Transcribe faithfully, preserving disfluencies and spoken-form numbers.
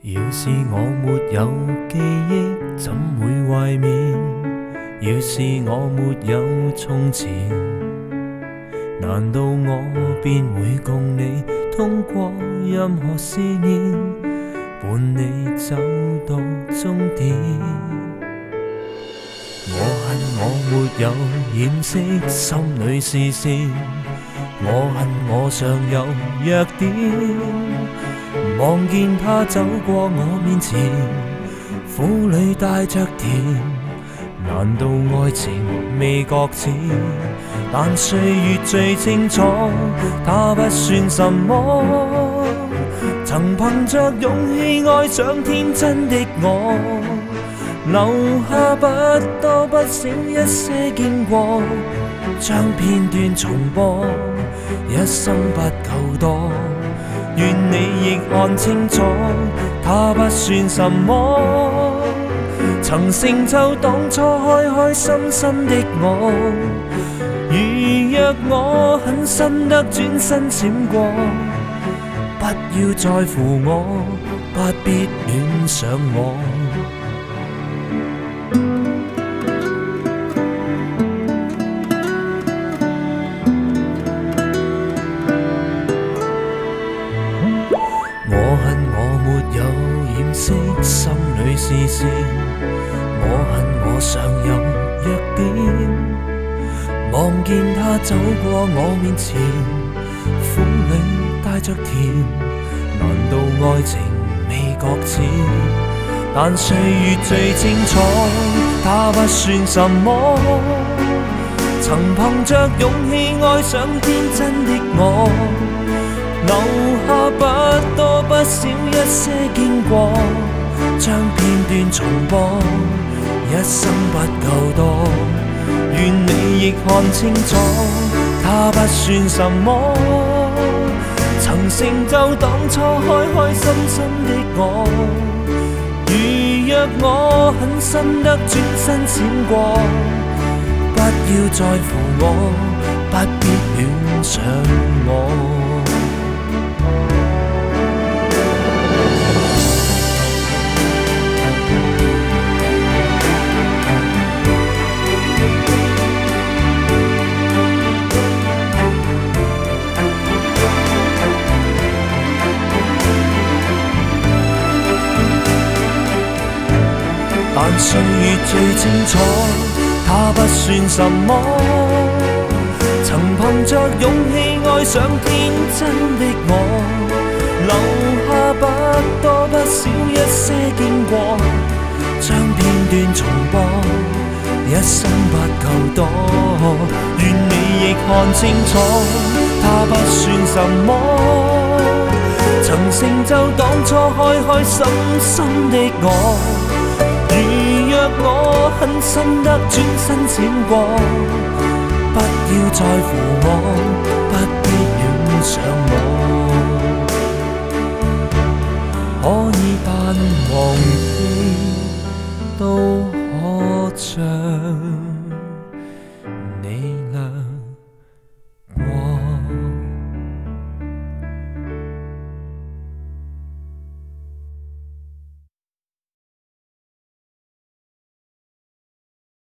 要是我沒有記憶，怎會懷緬？要是我沒有從前，難道我便會共你通過任何思念，伴你走到終點？我恨我沒有掩飾心裏視線，我恨我尚有弱點。望見他走過我面前，苦裏帶着甜，難道愛情未覺淺？但歲月最清楚，他不算什麼。曾憑着勇氣愛上天真的我，留下不多不少一些經過，將片段重播，一生不夠多。願你亦看清楚，他不算什麼，曾成就當初開開心心的我。如若我狠心得轉身閃過，不要在乎我，不必戀上我。我恨我沒有掩飾心裏視線，我恨我尚有弱點。望見他走過我面前，苦裏帶着甜，難道愛情未覺淺？但歲月最清楚，他不算什麼。曾憑着勇氣愛上天真的我，留下不多不少一些經過，將片段重播，一生不夠多。願你亦看清楚，他不算什麼，曾成就當初開開心心的我。如若我狠心得轉身閃過，不要在乎我，不必戀上我。但歲月最清楚，他不算什麼。曾憑着勇氣愛上天真的我，留下不多不少一些經過，將片段重播，一生不夠多。願你亦看清楚，他不算什麼，曾成就當初開開心心的我。如若我狠心得轉身閃過，不要在乎我，不必戀上我。可以淡忘記，都可像